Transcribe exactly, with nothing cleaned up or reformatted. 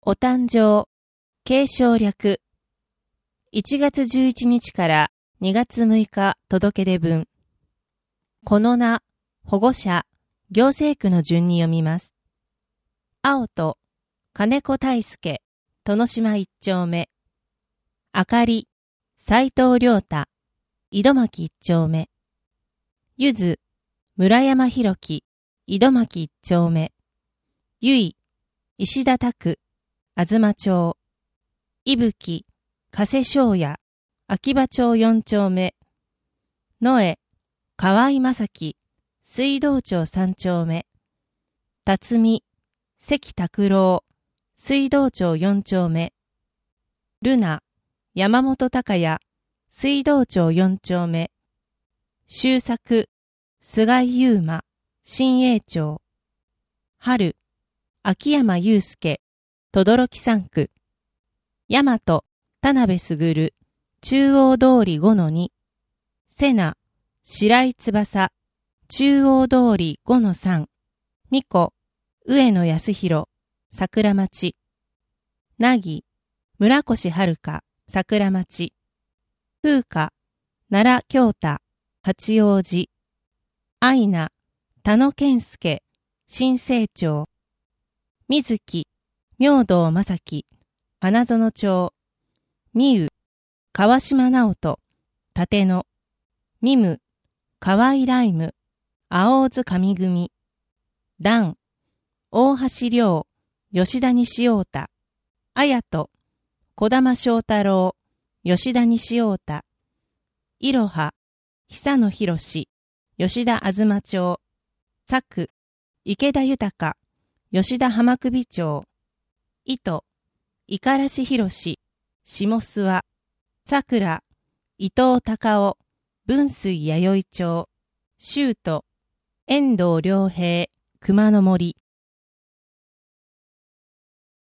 お誕生、継承略。いちがつじゅういちにちからにがつむいか届け出分。この名、保護者、行政区の順に読みます。青と、金子大輔、殿島一丁目。あかり、斉藤良太、井戸巻一丁目。ゆず、村山弘樹、井戸巻一丁目。ゆい、石田拓、あずま町。いぶき、加瀬翔也、秋葉町四丁目。のえ、河合正樹、水道町三丁目。たつみ、関拓郎、水道町四丁目。るな、山本隆也、水道町四丁目。周作、菅井優馬、新栄町。春、秋山祐介、等々力三区。大和、田辺卓、中央通り ごのに。瀬名、白井翼、中央通り ごのさん。美子、上野康弘、桜町。なぎ、村越遥香、桜町。風花、奈良京太、八王子。アイナ、田野健介、新生町。水木、明道正樹、花園町。みゆ、川島直人、立野。みむ、河合ライム、青津上組。だん、大橋亮、吉田西太田。あやと、小玉翔太郎、吉田西太田。いろは、久野博士、吉田あずま町。さく、池田豊、吉田浜首町。いと、五十嵐博士、下諏訪。さくら、伊藤隆夫、分水弥生町。しゅうと、遠藤良平、熊の森。